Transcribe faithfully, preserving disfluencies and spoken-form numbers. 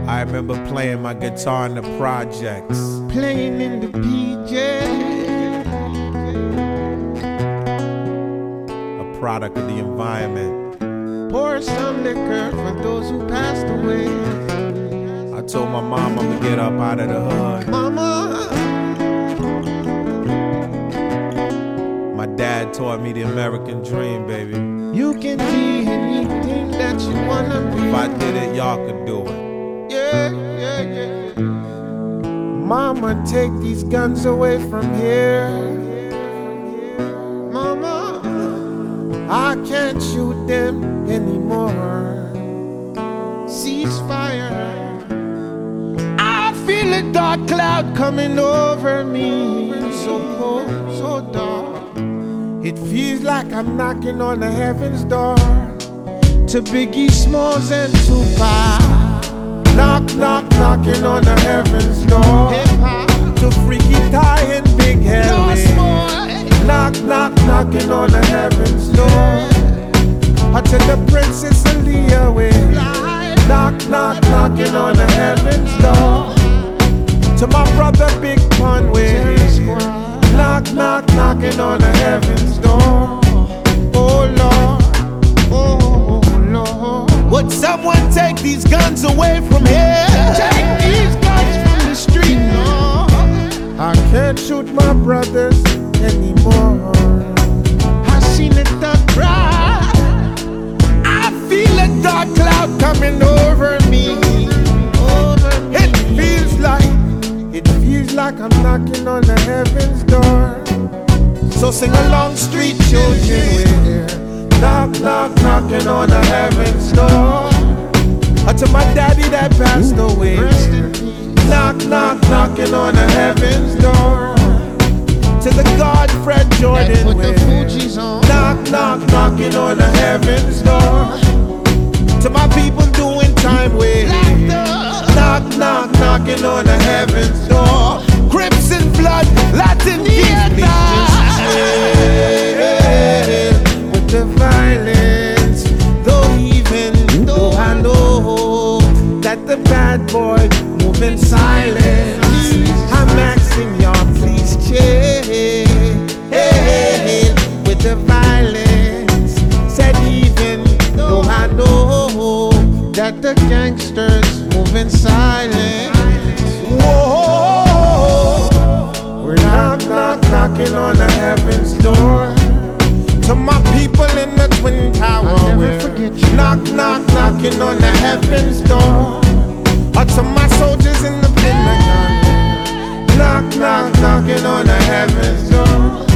I remember playing my guitar in the projects, playing in the P J, a product of the environment. Pour some liquor for those who passed away. I told my mom I'ma get up out of the hood. Mama, my dad taught me the American dream, baby. you can be anything that you wanna be. If I did it, y'all could do it. Yeah, yeah, yeah. Mama, take these guns away from here. Mama, I can't shoot them anymore. Ceasefire. I feel a dark cloud coming over me. So cold, so dark. It feels like I'm knocking on the heaven's door. To Biggie Smalls and Tupac. Knock, knock, knocking on the heaven's door. Hip-hop. To Freaky Ty and Big Harry. Knock, knock, knocking on the heaven's door. Or to the Princess Aaliyah way. Knock, knock, knocking on the heaven's door. To my brother Big Pun way. Knock, knock, knocking on the heaven's door. Oh Lord, oh Lord. Would someone take these guns away from here? Take these guns from the street. No, I can't shoot my brothers anymore. I seen the dark cry. I feel a dark cloud coming over me. Over me. It feels like, it feels like I'm knocking on the heaven's door. So sing along, street children. Knock, knock, knocking on the heaven's door. Or to my daddy that passed away. Knock, knock, knocking on the heaven's door. To the God Fred Jordan way. Knock, knock, knocking on the heaven's door. To my people doing time way. Knock, knock, knocking on the heaven's door. Crips and blood, Latin kings, with the violence, though even though I know that the bad boy moving silent, I'm asking y'all please chill. With the violence, said even though I know that the gangsters moving silent. Whoa, we're knock, knock, knocking on the heaven's door. To my people in the Twin Tower, knock, knock, knocking on the heaven's door. Or to my soldiers in the Pentagon, knock, knock, knocking on the heaven's door.